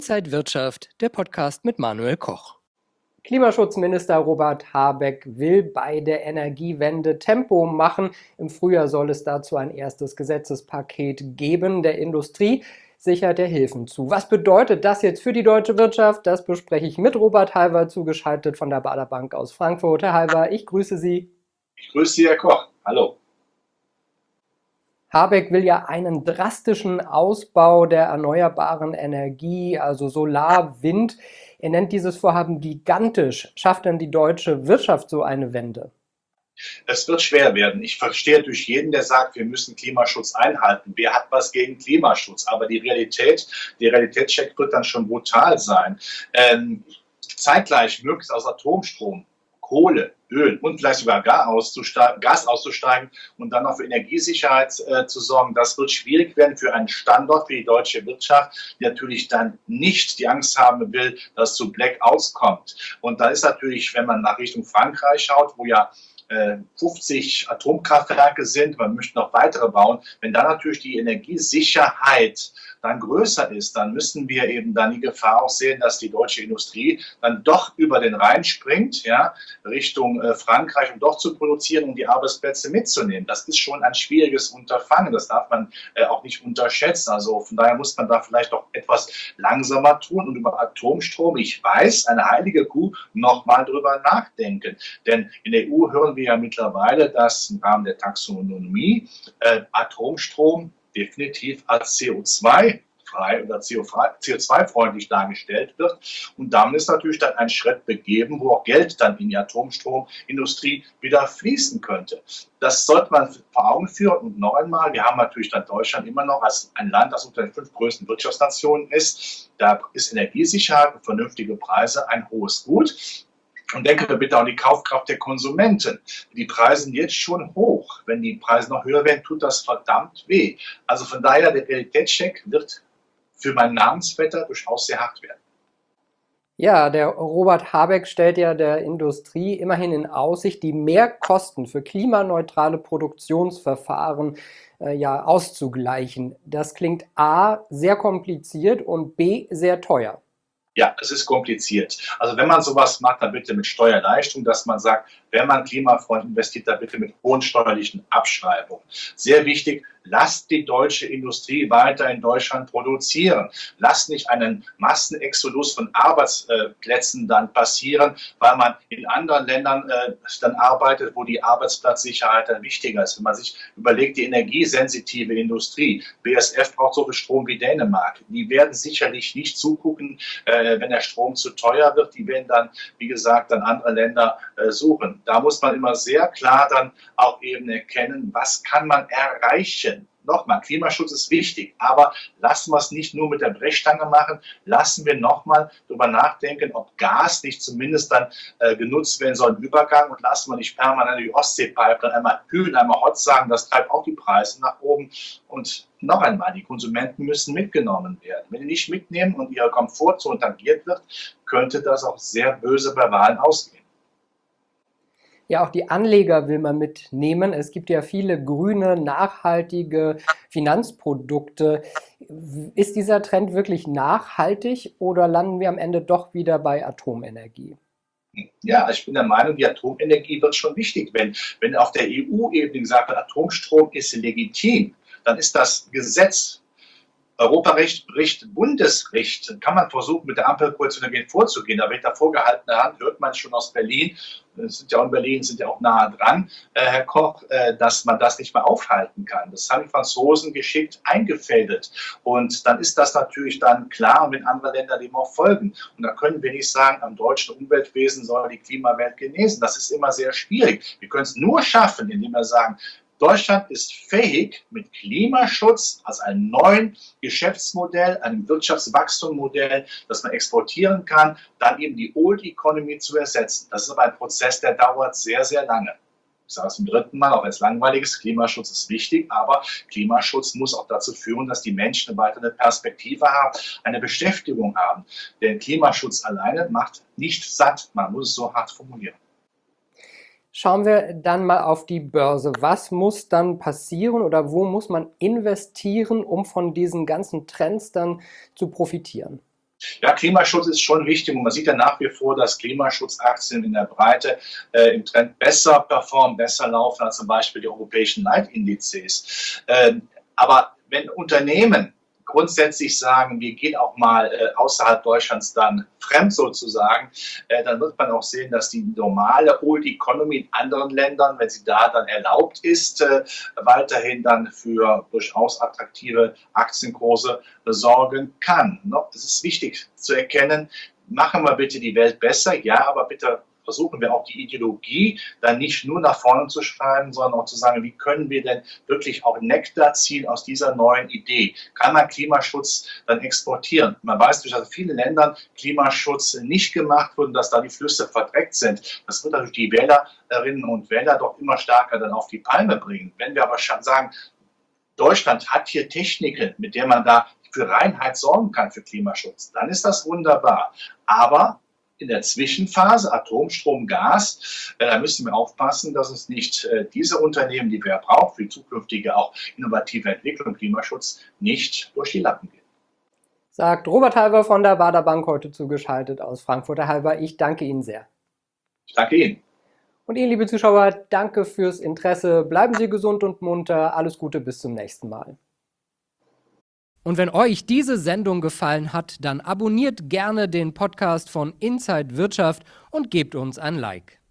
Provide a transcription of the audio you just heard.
Inside Wirtschaft, der Podcast mit Manuel Koch. Klimaschutzminister Robert Habeck will bei der Energiewende Tempo machen. Im Frühjahr soll es dazu ein erstes Gesetzespaket geben. Der Industrie sichert er Hilfen zu. Was bedeutet das jetzt für die deutsche Wirtschaft? Das bespreche ich mit Robert Halver, zugeschaltet von der Baader Bank aus Frankfurt. Herr Halver, ich grüße Sie. Ich grüße Sie, Herr Koch. Hallo. Habeck will ja einen drastischen Ausbau der erneuerbaren Energie, also Solar, Wind. Er nennt dieses Vorhaben gigantisch. Schafft denn die deutsche Wirtschaft so eine Wende? Es wird schwer werden. Ich verstehe durch jeden, der sagt, wir müssen Klimaschutz einhalten. Wer hat was gegen Klimaschutz? Aber der Realitätscheck wird dann schon brutal sein. Zeitgleich möglichst aus Atomstrom, Kohle, Öl und vielleicht sogar Gas auszusteigen und dann auch für Energiesicherheit zu sorgen. Das wird schwierig werden für einen Standort, für die deutsche Wirtschaft, die natürlich dann nicht die Angst haben will, dass es zu Blackouts kommt. Und da ist natürlich, wenn man nach Richtung Frankreich schaut, wo ja 50 Atomkraftwerke sind, man möchte noch weitere bauen. Wenn dann natürlich die Energiesicherheit dann größer ist, dann müssen wir eben dann die Gefahr auch sehen, dass die deutsche Industrie dann doch über den Rhein springt, ja, Richtung Frankreich, um doch zu produzieren, um die Arbeitsplätze mitzunehmen. Das ist schon ein schwieriges Unterfangen, das darf man auch nicht unterschätzen. Also von daher muss man da vielleicht auch etwas langsamer tun und über Atomstrom, ich weiß, eine heilige Kuh, nochmal drüber nachdenken. Denn in der EU hören wir ja mittlerweile, dass im Rahmen der Taxonomie Atomstrom definitiv als CO2-frei oder CO2-freundlich dargestellt wird. Und damit ist natürlich dann ein Schritt begeben, wo auch Geld dann in die Atomstromindustrie wieder fließen könnte. Das sollte man vor Augen führen. Und noch einmal, wir haben natürlich dann Deutschland immer noch als ein Land, das unter den 5 größten Wirtschaftsnationen ist. Da ist Energiesicherheit und vernünftige Preise ein hohes Gut. Und denke bitte an die Kaufkraft der Konsumenten. Die Preise sind jetzt schon hoch. Wenn die Preise noch höher werden, tut das verdammt weh. Also von daher, der Realitätscheck wird für mein Namensvetter durchaus sehr hart werden. Ja, der Robert Habeck stellt ja der Industrie immerhin in Aussicht, die Mehrkosten für klimaneutrale Produktionsverfahren auszugleichen. Das klingt A, sehr kompliziert und B, sehr teuer. Ja, es ist kompliziert. Also wenn man sowas macht, dann bitte mit Steuerleistung, dass man sagt, wenn man klimafreundlich investiert, dann bitte mit hohen steuerlichen Abschreibungen. Sehr wichtig, lasst die deutsche Industrie weiter in Deutschland produzieren. Lasst nicht einen Massenexodus von Arbeitsplätzen dann passieren, weil man in anderen Ländern dann arbeitet, wo die Arbeitsplatzsicherheit dann wichtiger ist. Wenn man sich überlegt, die energiesensitive Industrie, BASF braucht so viel Strom wie Dänemark. Die werden sicherlich nicht zugucken, wenn der Strom zu teuer wird. Die werden dann, wie gesagt, dann andere Länder suchen. Da muss man immer sehr klar dann auch eben erkennen, was kann man erreichen. Nochmal, Klimaschutz ist wichtig, aber lassen wir es nicht nur mit der Brechstange machen, lassen wir nochmal darüber nachdenken, ob Gas nicht zumindest dann genutzt werden soll im Übergang und lassen wir nicht permanent die Ostsee-Pipeline einmal kühl, einmal hot sagen, das treibt auch die Preise nach oben. Und noch einmal, die Konsumenten müssen mitgenommen werden. Wenn die nicht mitnehmen und ihre Komfortzone tangiert wird, könnte das auch sehr böse bei Wahlen ausgehen. Ja, auch die Anleger will man mitnehmen. Es gibt ja viele grüne, nachhaltige Finanzprodukte. Ist dieser Trend wirklich nachhaltig oder landen wir am Ende doch wieder bei Atomenergie? Ja, ich bin der Meinung, die Atomenergie wird schon wichtig. Wenn auf der EU-Ebene gesagt wird, Atomstrom ist legitim, dann ist das Gesetz, Europarecht bricht Bundesrecht. Dann kann man versuchen, mit der Ampelkoalition dagegen vorzugehen. Aber hinter vorgehaltener Hand hört man schon aus Berlin, sind ja auch in Berlin, sind ja auch nahe dran, Herr Koch, dass man das nicht mehr aufhalten kann. Das haben die Franzosen geschickt eingefädelt. Und dann ist das natürlich dann klar und wenn andere Länder dem auch folgen. Und da können wir nicht sagen, am deutschen Umweltwesen soll die Klimawelt genesen. Das ist immer sehr schwierig. Wir können es nur schaffen, indem wir sagen, Deutschland ist fähig, mit Klimaschutz als einem neuen Geschäftsmodell, einem Wirtschaftswachstummodell, das man exportieren kann, dann eben die Old Economy zu ersetzen. Das ist aber ein Prozess, der dauert sehr, sehr lange. Ich sage es zum 3. Mal, auch als langweiliges, Klimaschutz ist wichtig, aber Klimaschutz muss auch dazu führen, dass die Menschen eine weitere Perspektive haben, eine Beschäftigung haben. Denn Klimaschutz alleine macht nicht satt, man muss es so hart formulieren. Schauen wir dann mal auf die Börse. Was muss dann passieren oder wo muss man investieren, um von diesen ganzen Trends dann zu profitieren? Ja, Klimaschutz ist schon wichtig und man sieht ja nach wie vor, dass Klimaschutzaktien in der Breite im Trend besser performen, besser laufen als zum Beispiel die europäischen Leitindizes. Aber wenn Unternehmen grundsätzlich sagen, wir gehen auch mal außerhalb Deutschlands dann fremd sozusagen, dann wird man auch sehen, dass die normale Old Economy in anderen Ländern, wenn sie da dann erlaubt ist, weiterhin dann für durchaus attraktive Aktienkurse sorgen kann. Es ist wichtig zu erkennen, machen wir bitte die Welt besser, ja, aber bitte versuchen wir auch die Ideologie dann nicht nur nach vorne zu schreiben, sondern auch zu sagen, wie können wir denn wirklich auch Nektar ziehen aus dieser neuen Idee? Kann man Klimaschutz dann exportieren? Man weiß durch in vielen Ländern Klimaschutz nicht gemacht wird und dass da die Flüsse verdreckt sind. Das wird natürlich die Wählerinnen und Wähler doch immer stärker dann auf die Palme bringen. Wenn wir aber sagen, Deutschland hat hier Techniken, mit der man da für Reinheit sorgen kann für Klimaschutz, dann ist das wunderbar. Aber in der Zwischenphase, Atomstrom, Gas, da müssen wir aufpassen, dass es nicht diese Unternehmen, die wir brauchen, für die zukünftige auch innovative Entwicklung und Klimaschutz, nicht durch die Lappen gehen. Sagt Robert Halber von der Baader Bank, heute zugeschaltet aus Frankfurt. Herr Halber, ich danke Ihnen sehr. Ich danke Ihnen. Und Ihnen, liebe Zuschauer, danke fürs Interesse. Bleiben Sie gesund und munter. Alles Gute, bis zum nächsten Mal. Und wenn euch diese Sendung gefallen hat, dann abonniert gerne den Podcast von Inside Wirtschaft und gebt uns ein Like.